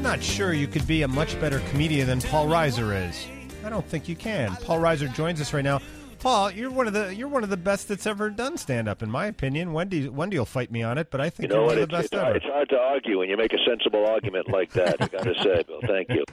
not sure you could be a much better comedian than Paul Reiser is. I don't think you can. Paul Reiser joins us right now. Paul, you're one of the best that's ever done stand-up, in my opinion. Wendy will fight me on it, but I think you're one of the best ever. It's hard to argue when you make a sensible argument like that. I got to say, Bill, thank you.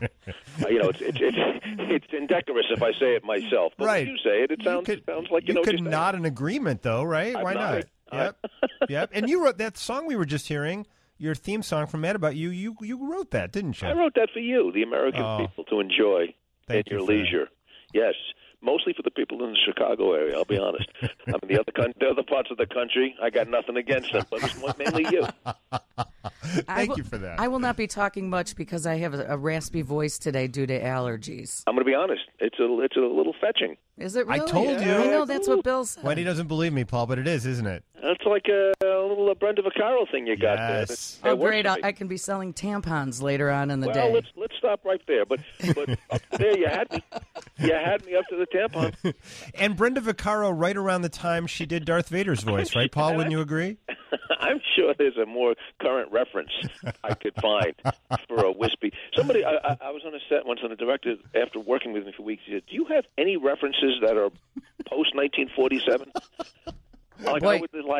It's indecorous if I say it myself, but right. when you say it, sounds like you know. You could nod an agreement, though, right? Why not? Yep. And you wrote that song we were just hearing. Your theme song from Mad About You, you wrote that, didn't you? I wrote that for you, the American people, to enjoy at your leisure. Yes, mostly for the people in the Chicago area, I'll be honest. I mean, the other parts of the country, I got nothing against them, but it's mainly you. Thank you for that. I will not be talking much because I have a raspy voice today due to allergies. I'm going to be honest. It's a little fetching. Is it really? I told you. I know, that's what Bill said. Wendy doesn't believe me, Paul, but it is, isn't it? It's like a little Brenda Vaccaro thing you got there. Oh, great. I can be selling tampons later on in the day. Well, let's stop right there. But up there you had me. You had me up to the tampon. And Brenda Vaccaro right around the time she did Darth Vader's voice, right, Paul? Wouldn't you agree? I'm sure there's a more current reference I could find for a wispy. Somebody, I was on a set once, and the director, after working with me for weeks, he said, "Do you have any references that are post 1947?" I would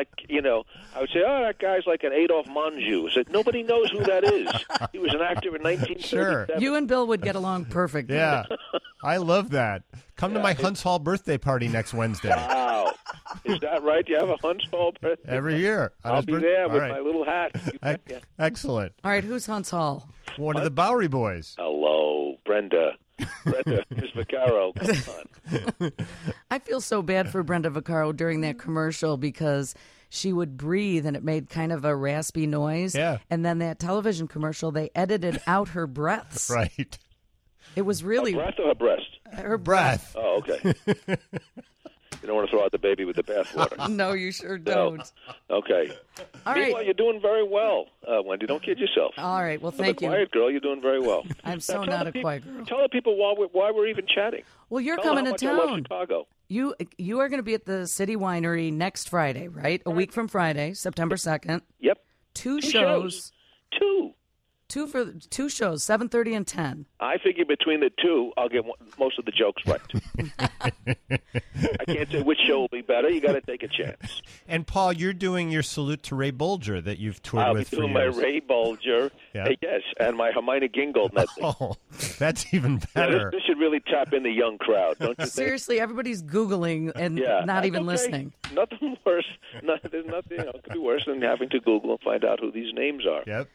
I would say, "Oh, that guy's like an Adolph Manjou." I said, "Nobody knows who that is. He was an actor in 1937." Sure. You and Bill would get along perfectly. Yeah, I love that. Come to my Hunts Hall birthday party next Wednesday. Wow. Is that right? You have a Hunts Hall birthday? Every year. I'll be there with my little hat. Excellent. All right, who's Hunts Hall? One of the Bowery Boys. Hello, Brenda, Miss Vaccaro, come on. I feel so bad for Brenda Vaccaro during that commercial because she would breathe and it made kind of a raspy noise. Yeah. And then that television commercial, they edited out her breaths. Right. It was really... Her breath or her breast? Her breath. Oh, okay. You don't want to throw out the baby with the bathwater. No, you sure don't. No. Okay. All Meanwhile, right. you're doing very well, Wendy. Don't kid yourself. All right. Well, thank you. Quiet girl, you're doing very well. I'm so not a quiet girl. Tell the people why we're even chatting. Well, you're Tell coming them to how much I love town. Chicago. You are going to be at the City Winery next Friday, right? A week from Friday, September 2nd. Yep. Two shows. Two. Two shows, 7:30 and 10. I figure between the two, I'll get most of the jokes right. I can't say which show will be better. You got to take a chance. And Paul, you're doing your salute to Ray Bolger that you've toured with for years. I'll be doing my Ray Bolger, yes, and my Hermione Gingold medley. Oh, that's even better. This should really tap in the young crowd, don't you think? Seriously, everybody's Googling and not even listening. Nothing worse. There's nothing could be worse than having to Google and find out who these names are. Yep.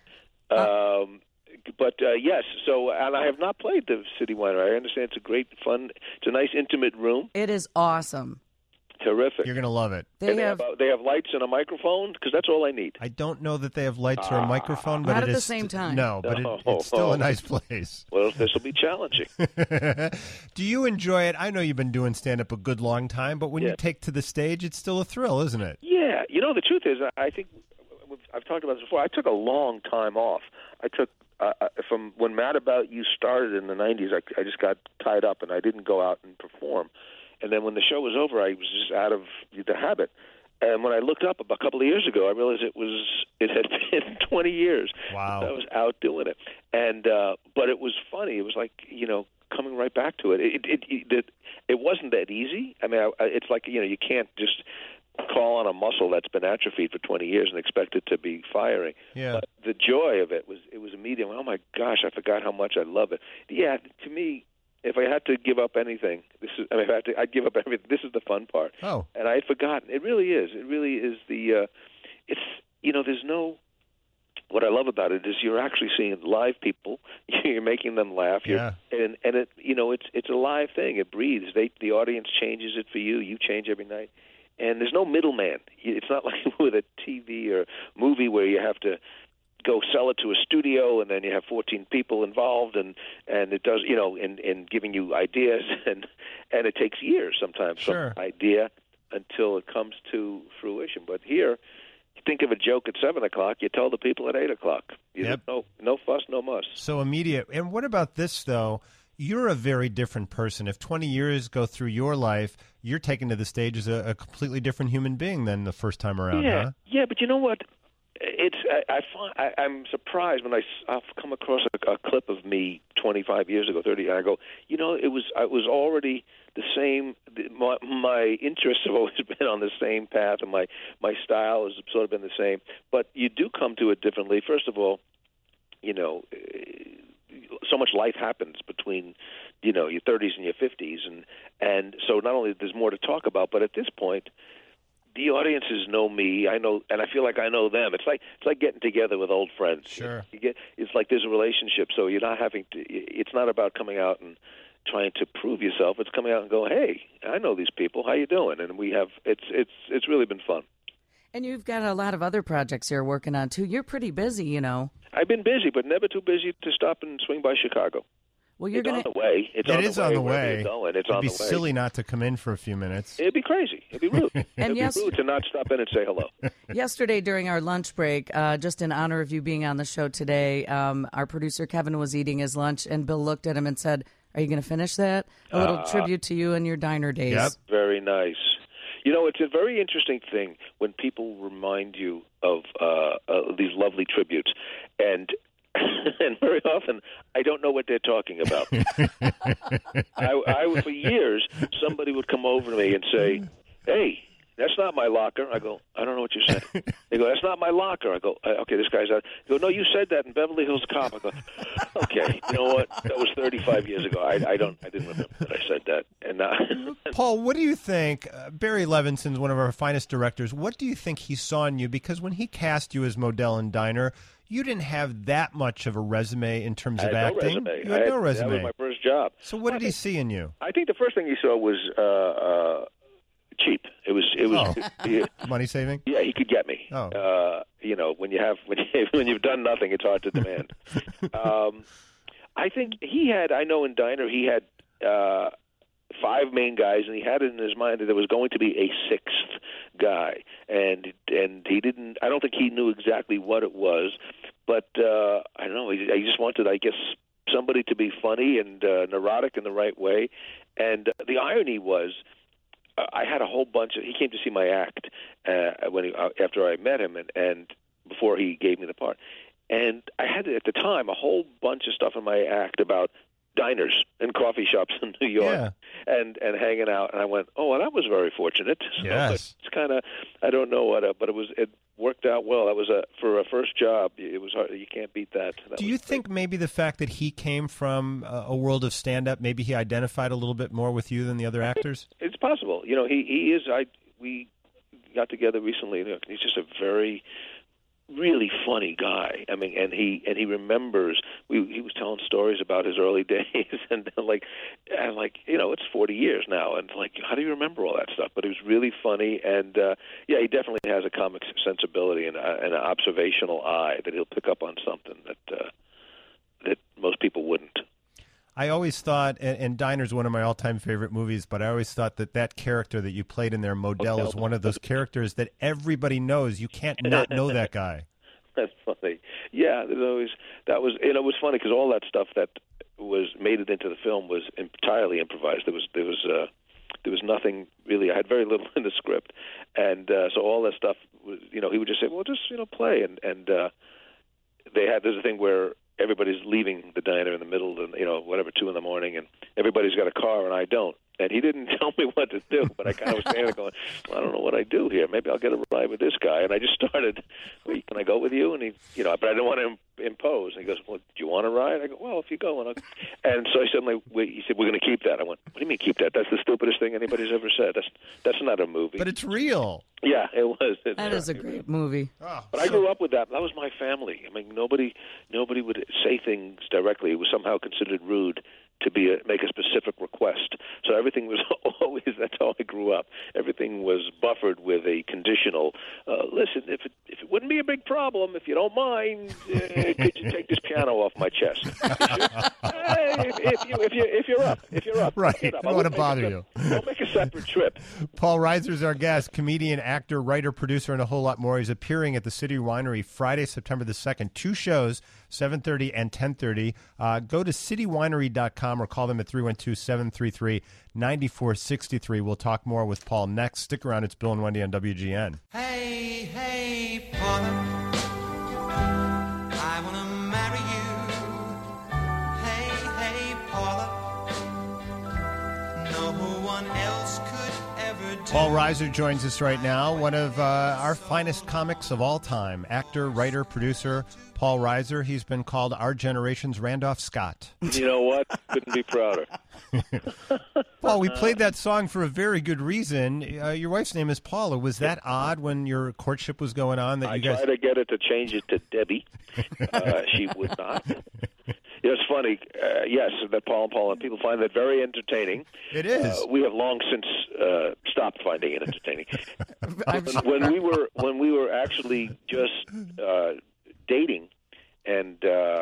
But yes, so, and I have not played the City Winery. I understand it's a great fun, it's a nice intimate room. It is awesome. Terrific. You're going to love it. They have lights and a microphone, because that's all I need. I don't know that they have lights or a microphone, but not it at is the same time. No, but it's still a nice place. Well, this will be challenging. Do you enjoy it? I know you've been doing stand-up a good long time, but when you take to the stage, it's still a thrill, isn't it? Yeah. You know, the truth is, I think, I've talked about this before, I took a long time off. I took, from when Mad About You started in the 90s, I just got tied up and I didn't go out and perform. And then when the show was over, I was just out of the habit. And when I looked up a couple of years ago, I realized it had been 20 years. Wow. I was out doing it. And but it was funny. It was like, coming right back to it. It wasn't that easy. I mean, it's like, you can't just call on a muscle that's been atrophied for 20 years and expect it to be firing. Yeah. But the joy of it was immediate. Oh my gosh, I forgot how much I love it. Yeah, to me, if I had to give up anything, I'd give up everything. This is the fun part. Oh. And I had forgotten. It really is. It really is there's no. What I love about it is you're actually seeing live people. You're making them laugh. Yeah. And it's a live thing. It breathes. The audience changes it for you. You change every night. And there's no middleman. It's not like with a TV or movie where you have to go sell it to a studio and then you have 14 people involved and it does, in giving you ideas and it takes years sometimes Sure. from idea until it comes to fruition. But here, you think of a joke at 7 o'clock, you tell the people at 8 o'clock. Yep. No fuss, no muss. So immediate. And what about this, though? You're a very different person. If 20 years go through your life, you're taken to the stage as a completely different human being than the first time around, huh? Yeah, but you know what? I'm surprised when I've come across a clip of me 25 years ago, 30, and I go, I was already the same. My interests have always been on the same path, and my style has sort of been the same. But you do come to it differently. First of all, so much life happens between your 30s and your 50s, and so not only there's more to talk about, but at this point, the audiences know me. I know, and I feel like I know them. It's like getting together with old friends. Sure. It's like there's a relationship. So you're not having to. It's not about coming out and trying to prove yourself. It's coming out and go, hey, I know these people. How you doing? And we have. It's really been fun. And you've got a lot of other projects you're working on too. You're pretty busy, I've been busy, but never too busy to stop and swing by Chicago. Well, you're on the way. It is on the way. It's It'd be silly not to come in for a few minutes. It'd be crazy. It'd be rude. And It'd be rude to not stop in and say hello. Yesterday during our lunch break, just in honor of you being on the show today, our producer Kevin was eating his lunch, and Bill looked at him and said, "Are you going to finish that? A little tribute to you and your diner days." Yep. Very nice. It's a very interesting thing when people remind you of these lovely tributes, and very often I don't know what they're talking about. I for years, somebody would come over to me and say, "Hey, that's not my locker." I go, "I don't know what you said." They go, "That's not my locker." I go, "Okay, this guy's out." They go, "No, you said that in Beverly Hills Cop." I go, "Okay, you know what? That was 35 years ago. I didn't remember that I said that." And Paul, what do you think? Barry Levinson's one of our finest directors. What do you think he saw in you? Because when he cast you as Modell in Diner, you didn't have that much of a resume in terms of acting. No resume. You had no resume. That was my first job. So what did he see in you? I think the first thing he saw was cheap. It was money saving. Yeah, he could get me. Oh. When you've done nothing, it's hard to demand. I think he had. I know in Diner he had 5 main guys, and he had it in his mind that there was going to be a 6th guy, and he didn't. I don't think he knew exactly what it was, but I don't know. He just wanted, I guess, somebody to be funny and neurotic in the right way. And the irony was, I had a whole bunch of. He came to see my act after I met him, and before he gave me the part, and I had at the time a whole bunch of stuff in my act about diners and coffee shops in New York and hanging out, and I went, oh, well, that was very fortunate. So yes. It's kind of, I don't know what, but it worked out well. That was for a first job. It was hard. You can't beat that. Do you think maybe the fact that he came from a world of stand-up, maybe he identified a little bit more with you than the other actors? It's possible. He is. We got together recently. He's just a very really funny guy. I mean, and he remembers. He was telling stories about his early days, and it's 40 years now, and how do you remember all that stuff? But he was really funny, and he definitely has a comic sensibility and an observational eye that he'll pick up on something that most people wouldn't. I always thought, and Diner's one of my all-time favorite movies, but I always thought that character that you played in there, Modell, is one of those characters that everybody knows. You can't not know that guy. That's funny. Yeah, that was it was funny because all that stuff that made it into the film was entirely improvised. There was nothing really. I had very little in the script, and so all that stuff was. He would just say, "Well, just play," and there's a thing where everybody's leaving the diner in the middle of 2 a.m, and everybody's got a car and I don't. And he didn't tell me what to do, but I kind of was standing there going, well, I don't know what I do here. Maybe I'll get a ride with this guy. And I just started, wait, can I go with you? And he, but I didn't want to impose. And he goes, well, do you want to ride? I go, well, if you go. And so I suddenly, he said, we're going to keep that. I went, what do you mean keep that? That's the stupidest thing anybody's ever said. That's not a movie. But it's real. Yeah, it was. That is a great movie. Oh, but I grew up with that. That was my family. I mean, nobody would say things directly. It was somehow considered rude to make a specific request. So everything was always, that's how I grew up. Everything was buffered with a conditional, listen, if it wouldn't be a big problem, if you don't mind, could you take this piano off my chest? If you're up. Right, I don't want to bother you. Don't make a separate trip. Paul Reiser's our guest, comedian, actor, writer, producer, and a whole lot more. He's appearing at the City Winery Friday, September the 2nd. 2 shows, 7:30 and 10:30. Go to citywinery.com or call them at 312-733-9463. We'll talk more with Paul next. Stick around. It's Bill and Wendy on WGN. Hey, Father. Paul Reiser joins us right now, one of our finest comics of all time. Actor, writer, producer, Paul Reiser. He's been called our generation's Randolph Scott. You know what? Couldn't be prouder. Paul, we played that song for a very good reason. Your wife's name is Paula. Was that odd when your courtship was going on? That I you guys... tried to get her to change it to Debbie. She would not. It's funny, yes, that Paul and Paula, people find that very entertaining. It is. We have long since stopped finding it entertaining. I'm sure. When we were actually just dating, and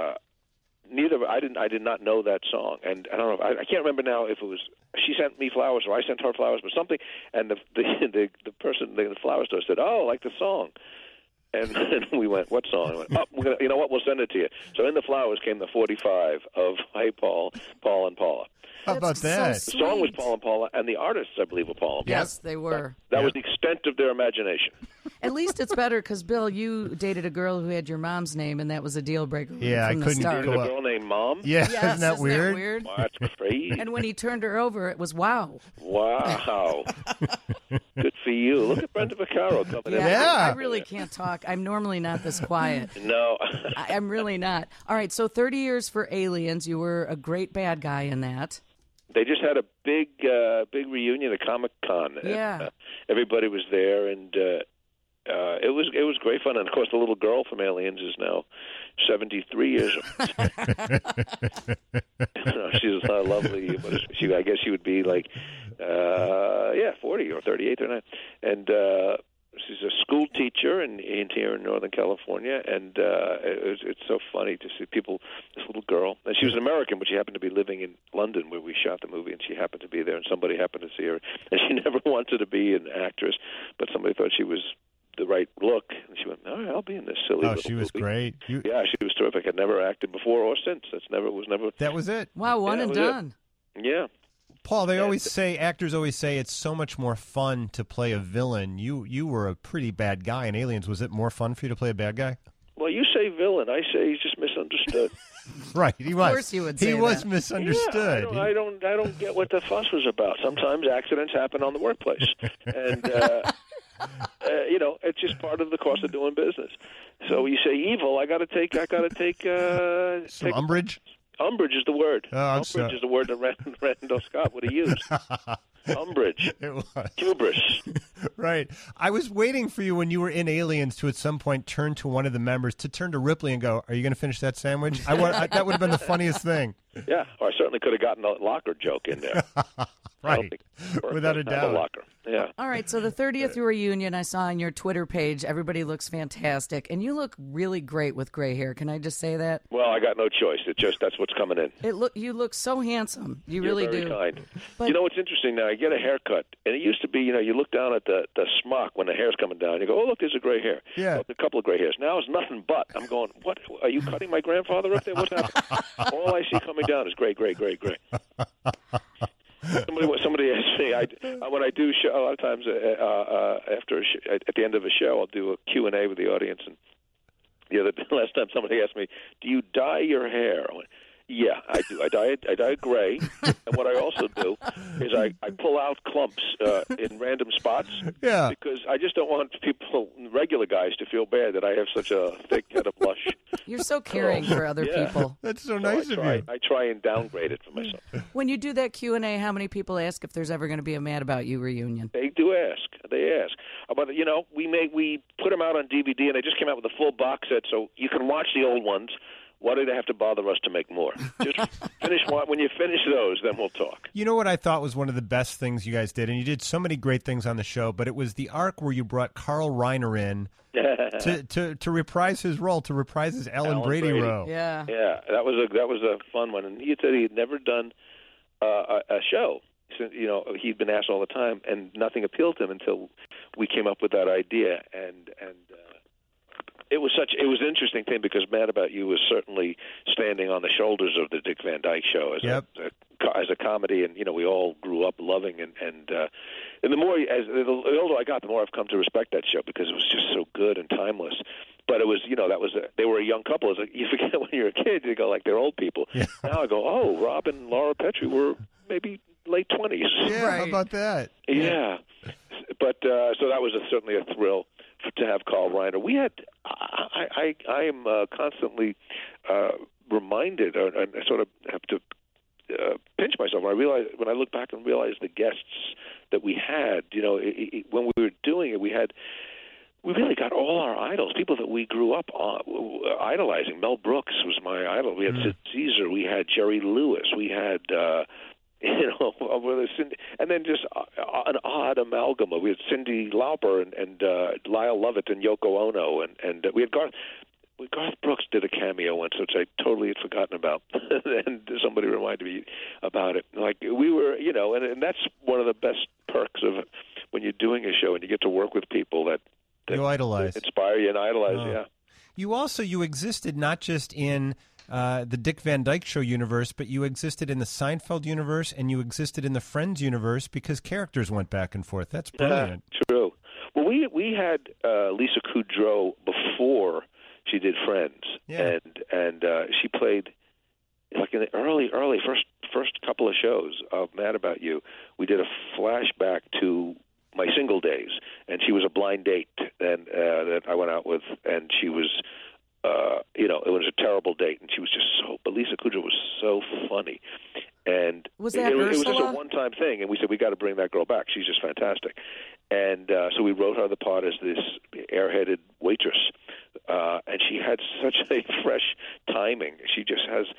I did not know that song, and I don't know. I can't remember now if it was she sent me flowers or I sent her flowers, but something. And the person, the flower store said, "Oh, I like the song." And then we went, what song? I went, you know what, we'll send it to you. So in the flowers came the 45 of Hey Paul, Paul and Paula. How about that? So The song was sweet. Paul and Paula, and the artists, I believe, were Paul and Paula. Yes, they were. That was the extent of their imagination. At least it's better because, Bill, you dated a girl who had your mom's name, and that was a deal breaker Yeah, from I the couldn't start. go There's a up. girl named Mom. Yeah, Yes, isn't that weird? Wow, that's crazy. And when he turned her over, it was wow. Wow. Good for you. Look at Brenda Vaccaro coming in. Yeah. I really can't talk. I'm normally not this quiet. No. I'm really not. All right, so 30 years for Aliens. You were a great bad guy in that. They just had a big reunion at Comic-Con. Yeah. And, everybody was there, and it was great fun. And, of course, the little girl from Aliens is now 73 years old. She's lovely. I guess she would be like, 40 or 38 or 9. And she's a school teacher here in Northern California, and it's so funny to see people. This little girl, and she was an American, but she happened to be living in London where we shot the movie, and she happened to be there, and somebody happened to see her, and she never wanted to be an actress, but somebody thought she was the right look, and she went, "All right, I'll be in this silly." Oh, little she was movie. great. Yeah, she was terrific. Had never acted before or since. Was never. That was it. Wow, one Yeah, and that was it. done. Yeah. Paul, actors always say it's so much more fun to play a villain. You were a pretty bad guy in Aliens. Was it more fun for you to play a bad guy? Well, you say villain. I say he's just misunderstood. Right, he was. Of course you would say He was that. misunderstood. Yeah, I don't get what the fuss was about. Sometimes accidents happen on the workplace, and it's just part of the cost of doing business. So you say evil. I got to take. Some umbrage? Umbrage is the word. Oh, I'm umbrage sorry. is the word that Randall Scott would have used. Umbrage. It was. Hubris. Right. I was waiting for you when you were in Aliens to at some point turn to one of the members, to turn to Ripley and go, "Are you going to finish that sandwich?" That would have been the funniest thing. Yeah, or I certainly could have gotten a locker joke in there. I don't Right. think- or Without a have doubt. locker. Yeah. All right, so the 30th reunion, I saw on your Twitter page, everybody looks fantastic, and you look really great with gray hair. Can I just say that? Well, I got no choice. That's what's coming in. You look so handsome. You You're really very do. kind. But- You know what's interesting now? I get a haircut, and it used to be, you look down at the smock when the hair's coming down. You go, "Oh, look, there's a gray hair." Yeah. Oh, a couple of gray hairs. Now it's nothing but. I'm going, "What? Are you cutting my grandfather up there? What's happening?" All I see coming down is gray, gray, gray, gray. Somebody asked me. When I do show, a lot of times after at the end of a show, I'll do a Q&A with the audience. And last time somebody asked me, "Do you dye your hair?" I went, "Yeah, I do. I dye it gray, and what I also do is I pull out clumps in random spots Yeah. because I just don't want regular guys, to feel bad that I have such a thick head of blush. You're so caring for other Yeah. people. That's so So nice of you. I try and downgrade it for myself. When you do that Q&A, how many people ask if there's ever going to be a Mad About You reunion? They do ask. They ask. But we put them out on DVD, and they just came out with a full box set, so you can watch the old ones. Why do they have to bother us to make more? Just finish one. When you finish those, then we'll talk. You know what I thought was one of the best things you guys did, and you did so many great things on the show, but it was the arc where you brought Carl Reiner in to reprise his role, to reprise his Ellen Brady role. Yeah. Yeah, that was a fun one. And he said he had never done a show. Since, he'd been asked all the time, and nothing appealed to him until we came up with that idea. And it was an interesting thing because Mad About You was certainly standing on the shoulders of the Dick Van Dyke Show as a comedy, and we all grew up loving and the more the older I got, the more I've come to respect that show because it was just so good and timeless. But it was, they were a young couple. It's like, you forget when you're a kid, you go like they're old people. Yeah. Now I go, oh, Rob and Laura Petrie were maybe late 20s. Yeah, Right. how about that? Yeah. But so that was certainly a thrill to have Carl Reiner. We had, I am constantly reminded, and I sort of have to pinch myself when I look back and realize the guests that we had. When we were doing it, we really got all our idols, people that we grew up idolizing. Mel Brooks was my idol. We had Sid Caesar. We had Jerry Lewis. We had, and then just an odd amalgam. We had Cyndi Lauper and Lyle Lovett and Yoko Ono, and we had Garth Brooks did a cameo once, which I totally had forgotten about, and somebody reminded me about it. Like we were, and that's one of the best perks of when you're doing a show and you get to work with people that you idolize, inspire you, and idolize. Yeah. You existed not just in the Dick Van Dyke Show universe, but you existed in the Seinfeld universe, and you existed in the Friends universe because characters went back and forth. That's brilliant. True. Well, we had Lisa Kudrow before she did Friends, and she played like in the early first couple of shows of Mad About You. We did a flashback to my single days, and she was a blind date that I went out with, and she was, it was a terrible date, and she was just but Lisa Kudrow was so funny, and was that it was Ursula? just a one-time thing, and we said we got to bring that girl back. She's just fantastic, and so we wrote her the part as this airheaded waitress, and she had such a fresh timing. She just has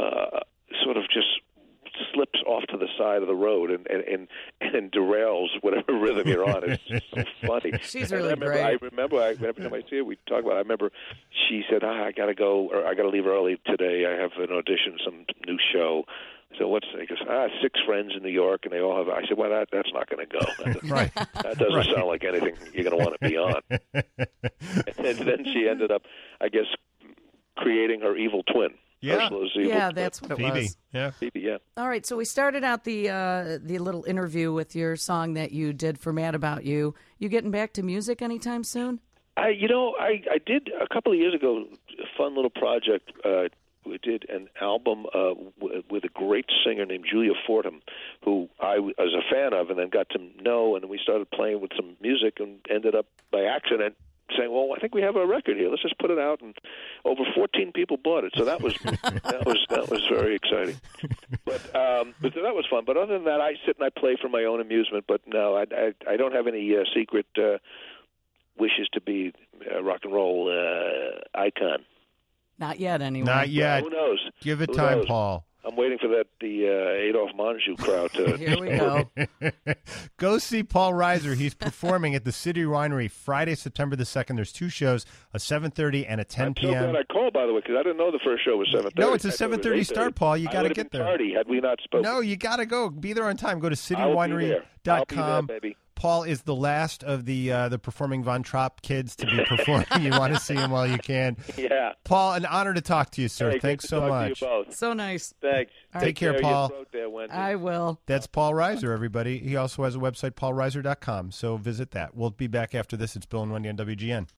sort of just slips off to the side of the road and derails whatever rhythm you're on. It's just so funny. She's really great. I remember every time I see her, we talk about it. I remember she said, I got to go, or I got to leave early today. I have an audition, some new show. So what's it? He goes, 6 friends in New York, and they all have. I said, well, that's not going to go. Right. That doesn't sound like anything you're going to want to be on. And then she ended up, I guess, creating her evil twin. Yeah, that's what it Phoebe. was. Yeah. Phoebe, yeah. All right, so we started out the little interview with your song that you did for Mad About You. You getting back to music anytime soon? I did a couple of years ago a fun little project. We did an album with a great singer named Julia Fordham, who I was a fan of and then got to know, and we started playing with some music and ended up by accident saying, well, I think we have a record here. Let's just put it out, and over 14 people bought it. So that was that was very exciting. But that was fun. But other than that, I sit and I play for my own amusement. But no, I don't have any secret wishes to be a rock and roll icon. Not yet, anyway. Not yet. Who knows? Give it Who time, knows? Paul. I'm waiting for the Adolph Manjou crowd to. Here we go. Go see Paul Reiser. He's performing at the City Winery Friday, September the 2nd. There's 2 shows, a 7:30 and a 10 I'm p.m. so glad I called, by the way, because I didn't know the first show was 7:30. No, it's a 7:30 start, Paul. You got to get there. Party had we not spoken. No, you got to go. Be there on time. Go to I'll be there, citywinery.com. baby. Paul is the last of the performing Von Trapp kids to be performing. You want to see him while you can. Yeah. Paul, an honor to talk to you, sir. Hey, Thanks so much. To you both. So nice. Thanks. Take care, Paul. I will. That's Paul Reiser, everybody. He also has a website, paulreiser.com, so visit that. We'll be back after this. It's Bill and Wendy on WGN.